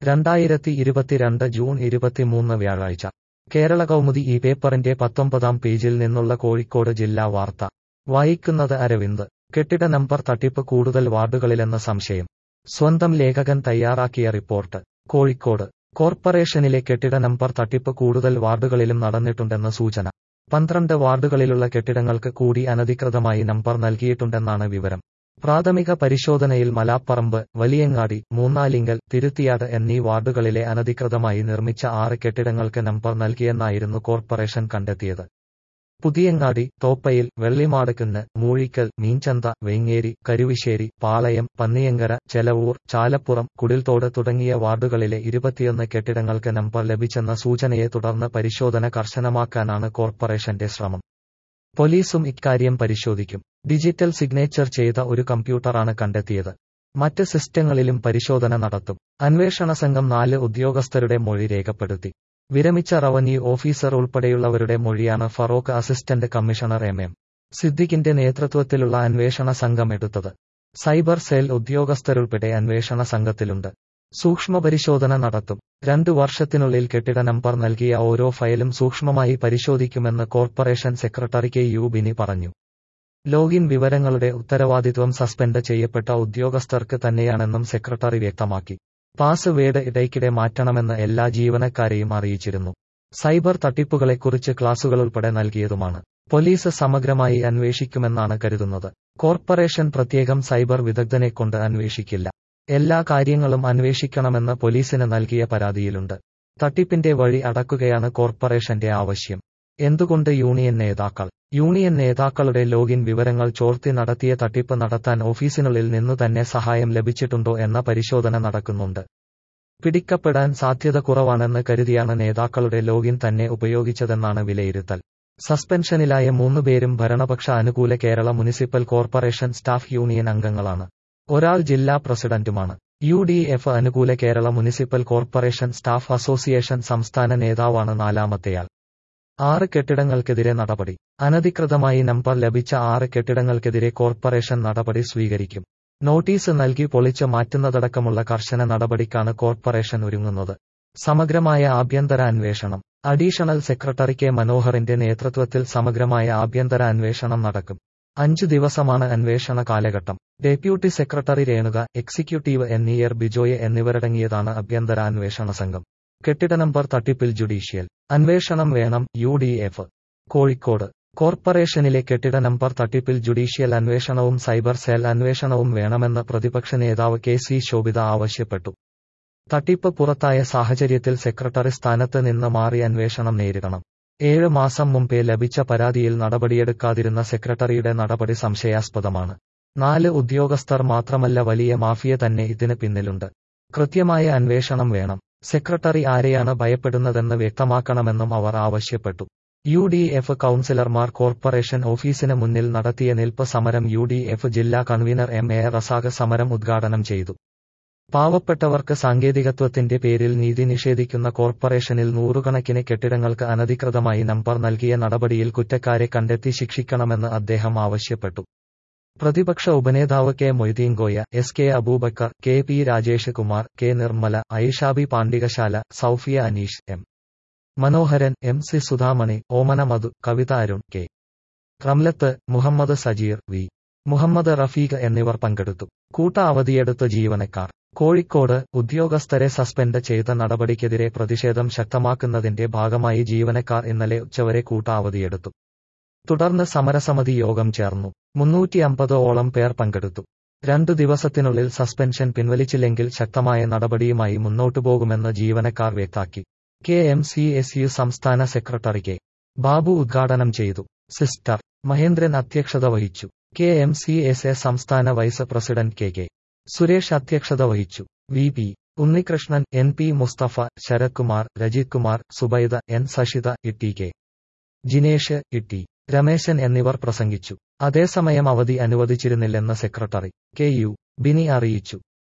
2022 June 23 വ്യാഴാഴ്ച കേരള കൗമുദി ഈ പേപ്പറിന്റെ 19-ാം പേജിൽ നിന്നുള്ള കോഴിക്കോട് ജില്ലാ വാർത്ത വായിക്കുന്നത് അരവിന്ദ്. കെട്ടിട നമ്പർ തട്ടിപ്പ് കൂടുതൽ വാർഡുകളിലെന്ന സംശയം. സ്വന്തം ലേഖകൻ തയ്യാറാക്കിയ റിപ്പോർട്ട്. കോഴിക്കോട് കോർപ്പറേഷനിലെ കെട്ടിട നമ്പർ തട്ടിപ്പ് കൂടുതൽ വാർഡുകളിലും നടന്നിട്ടുണ്ടെന്ന് സൂചന. 12 വാർഡുകളിലുള്ള കെട്ടിടങ്ങൾക്ക് കൂടി അനധികൃതമായി നമ്പർ നൽകിയിട്ടുണ്ടെന്നാണ് വിവരം. പ്രാഥമിക പരിശോധനയിൽ മലാപ്പറമ്പ്, വലിയങ്ങാടി, മൂന്നാലിങ്കൽ, തിരുത്തിയാട് എന്നീ വാർഡുകളിലെ അനധികൃതമായി നിർമ്മിച്ച 6 കെട്ടിടങ്ങൾക്ക് നമ്പർ നൽകിയെന്നായിരുന്നു കോർപ്പറേഷൻ കണ്ടെത്തിയത്. പുതിയങ്ങാടി, തോപ്പയിൽ, വെള്ളിമാടുകുന്ന്, മൂഴിക്കൽ, മീൻചന്ത, വെങ്ങേരി, കരുവശ്ശേരി, പാളയം, പന്നിയങ്കര, ചെലവൂർ, ചാലപ്പുറം, കുടിൽത്തോട് തുടങ്ങിയ വാർഡുകളിലെ 21 കെട്ടിടങ്ങൾക്ക് നമ്പർ ലഭിച്ചെന്ന സൂചനയെ തുടർന്ന് പരിശോധന കർശനമാക്കാനാണ് കോർപ്പറേഷന്റെ ശ്രമം. പോലീസും ഇക്കാര്യം പരിശോധിക്കും. ഡിജിറ്റൽ സിഗ്നേച്ചർ ചെയ്ത ഒരു കമ്പ്യൂട്ടറാണ് കണ്ടെത്തിയത്. മറ്റ് സിസ്റ്റങ്ങളിലും പരിശോധന നടത്തും. അന്വേഷണ സംഘം 4 ഉദ്യോഗസ്ഥരുടെ മൊഴി രേഖപ്പെടുത്തി. വിരമിച്ച റവന്യൂ ഓഫീസർ ഉൾപ്പെടെയുള്ളവരുടെ മൊഴിയാണ് ഫറോക്ക് അസിസ്റ്റന്റ് കമ്മീഷണർ എം. സിദ്ദിഖിന്റെ നേതൃത്വത്തിലുള്ള അന്വേഷണ സംഘം എടുത്തത്. സൈബർ സെൽ ഉദ്യോഗസ്ഥരുൾപ്പെടെ അന്വേഷണ സംഘത്തിലുണ്ട്. സൂക്ഷ്മപരിശോധന നടത്തും. 2 വർഷത്തിനുള്ളിൽ കെട്ടിട നമ്പർ നൽകിയ ഓരോ ഫയലും സൂക്ഷ്മമായി പരിശോധിക്കുമെന്ന് കോർപ്പറേഷൻ സെക്രട്ടറി കെ.യു. ബിനി പറഞ്ഞു. ലോഗിൻ വിവരങ്ങളുടെ ഉത്തരവാദിത്വം സസ്പെൻഡ് ചെയ്യപ്പെട്ട ഉദ്യോഗസ്ഥർക്ക് തന്നെയാണെന്നും സെക്രട്ടറി വ്യക്തമാക്കി. പാസ്വേഡ് ഇടയ്ക്കിടെ മാറ്റണമെന്ന് എല്ലാ ജീവനക്കാരെയും അറിയിച്ചിരുന്നു. സൈബർ തട്ടിപ്പുകളെക്കുറിച്ച് ക്ലാസുകളുൾപ്പെടെ നൽകിയതുമാണ്. പോലീസ് സമഗ്രമായി അന്വേഷിക്കുമെന്നാണ് കരുതുന്നത്. കോർപ്പറേഷൻ പ്രത്യേകം സൈബർ വിദഗ്ധനെക്കൊണ്ട് അന്വേഷിക്കില്ല. എല്ലാ കാര്യങ്ങളും അന്വേഷിക്കണമെന്ന് പോലീസിന് നൽകിയ പരാതിയിലുണ്ട്. തട്ടിപ്പിന്റെ വഴി അടക്കുകയാണ് കോർപ്പറേഷന്റെ ആവശ്യം. എന്തുകൊണ്ട് യൂണിയൻ നേതാക്കൾ? യൂണിയൻ നേതാക്കളുടെ ലോഗിൻ വിവരങ്ങൾ ചോർത്തി നടത്തിയ തട്ടിപ്പ് നടത്താൻ ഓഫീസിനുള്ളിൽ നിന്നു തന്നെ സഹായം ലഭിച്ചിട്ടുണ്ടോ എന്ന പരിശോധന നടക്കുന്നുണ്ട്. പിടിക്കപ്പെടാൻ സാധ്യത കുറവാണെന്ന് കരുതിയാണ് നേതാക്കളുടെ ലോഗിൻ തന്നെ ഉപയോഗിച്ചതെന്നാണ് വിലയിരുത്തൽ. സസ്പെൻഷനിലായ 3 പേരും ഭരണപക്ഷ അനുകൂല Kerala municipal corporation staff union അംഗങ്ങളാണ്. ഒരാൾ ജില്ലാ പ്രസിഡന്റുമാണ്. UDF അനുകൂല Kerala municipal corporation staff association സംസ്ഥാന നേതാവാണ് 4-മത്തെയാൾ. 6 കെട്ടിടങ്ങൾക്കെതിരെ നടപടി. അനധികൃതമായി നമ്പർ ലഭിച്ച 6 കെട്ടിടങ്ങൾക്കെതിരെ കോർപ്പറേഷൻ നടപടി സ്വീകരിക്കും. നോട്ടീസ് നൽകി പൊളിച്ച് മാറ്റുന്നതടക്കമുള്ള കർശന നടപടിക്കാണ് കോർപ്പറേഷൻ ഒരുങ്ങുന്നത്. സമഗ്രമായ ആഭ്യന്തര അന്വേഷണം. Additional secretary K. മനോഹറിന്റെ നേതൃത്വത്തിൽ സമഗ്രമായ ആഭ്യന്തര അന്വേഷണം നടക്കും. 5 ദിവസമാണ് അന്വേഷണ കാലഘട്ടം. Deputy secretary Renuka, executive engineer Bijoy എന്നിവരടങ്ങിയതാണ് ആഭ്യന്തര അന്വേഷണ സംഘം. കെട്ടിട നമ്പർ തട്ടിപ്പിൽ ജുഡീഷ്യൽ അന്വേഷണം വേണം. UDF. കോഴിക്കോട് കോർപ്പറേഷനിലെ കെട്ടിട നമ്പർ തട്ടിപ്പിൽ ജുഡീഷ്യൽ അന്വേഷണവും സൈബർ സെൽ അന്വേഷണവും വേണമെന്ന് പ്രതിപക്ഷ നേതാവ് KC ശോഭിത ആവശ്യപ്പെട്ടു. തട്ടിപ്പ് പുറത്തായ സാഹചര്യത്തിൽ സെക്രട്ടറി സ്ഥാനത്ത് നിന്ന് മാറി അന്വേഷണം നേരിടണം. 7 മാസം മുമ്പേ ലഭിച്ച പരാതിയിൽ നടപടിയെടുക്കാതിരുന്ന സെക്രട്ടറിയുടെ നടപടി സംശയാസ്പദമാണ്. 4 ഉദ്യോഗസ്ഥർ മാത്രമല്ല, വലിയ മാഫിയ തന്നെ ഇതിന് പിന്നിലുണ്ട്. കൃത്യമായ അന്വേഷണം വേണം. സെക്രട്ടറി ആരെയാണ് ഭയപ്പെടുന്നതെന്ന് വ്യക്തമാക്കണമെന്നും അവർ ആവശ്യപ്പെട്ടു. UDF കൗൺസിലർമാർ കോർപ്പറേഷൻ ഓഫീസിന് മുന്നിൽ നടത്തിയ നിൽപ്പ് സമരം UDF ജില്ലാ കൺവീനർ MA റസാഖ് സമരം ഉദ്ഘാടനം ചെയ്തു. പാവപ്പെട്ടവർക്ക് സാങ്കേതികത്വത്തിന്റെ പേരിൽ നീതി നിഷേധിക്കുന്ന കോർപ്പറേഷനിൽ നൂറുകണക്കിന് കെട്ടിടങ്ങൾക്ക് അനധികൃതമായി നമ്പർ നൽകിയ നടപടിയിൽ കുറ്റക്കാരെ കണ്ടെത്തി ശിക്ഷിക്കണമെന്ന് അദ്ദേഹം ആവശ്യപ്പെട്ടു. പ്രതിപക്ഷ ഉപനേതാവ് K. Moideenkoya, SK Aboobacker, KP Rajesh Kumar, K. Nirmala, Aishabi Pandikasala, Soufiya Aneesh, M. Manoharan, MC Sudhamani, Omana Madhu, Kavitha Arun, K. Ramlath, Muhammad Sajeer, V. Muhammad Rafeeq എന്നിവർ പങ്കെടുത്തു. കൂട്ട അവധിയെടുത്ത ജീവനക്കാർ. കോഴിക്കോട് ഉദ്യോഗസ്ഥരെ സസ്പെൻഡ് ചെയ്ത നടപടിക്കെതിരെ പ്രതിഷേധം ശക്തമാക്കുന്നതിന്റെ ഭാഗമായി ജീവനക്കാർ ഇന്നലെ ഉച്ചവരെ കൂട്ട അവധിയെടുത്തു. തുടർന്ന് സമരസമിതി യോഗം ചേർന്നു. 350ഓളം പേർ പങ്കെടുത്തു. 2 ദിവസത്തിനുള്ളിൽ സസ്പെൻഷൻ പിൻവലിച്ചില്ലെങ്കിൽ ശക്തമായ നടപടിയുമായി മുന്നോട്ടു പോകുമെന്ന് ജീവനക്കാർ വ്യക്തമാക്കി. KMCSU സംസ്ഥാന സെക്രട്ടറി കെ. ബാബു ഉദ്ഘാടനം ചെയ്തു. സിസ്റ്റർ മഹേന്ദ്രൻ അധ്യക്ഷത വഹിച്ചു. KMCSA സംസ്ഥാന വൈസ് പ്രസിഡന്റ് KK സുരേഷ് അധ്യക്ഷത വഹിച്ചു. VP Unnikrishnan, NP Mustafa, Sarath Kumar, Rajith Kumar, Subaida, N സഷിത, TK Jinesh, TT Rameshan എന്നിവർ പ്രസംഗിച്ചു. അതേസമയം അവധി അനുവദിച്ചിരുന്നില്ലെന്ന് സെക്രട്ടറി KU ബിനി അറിയിച്ചു.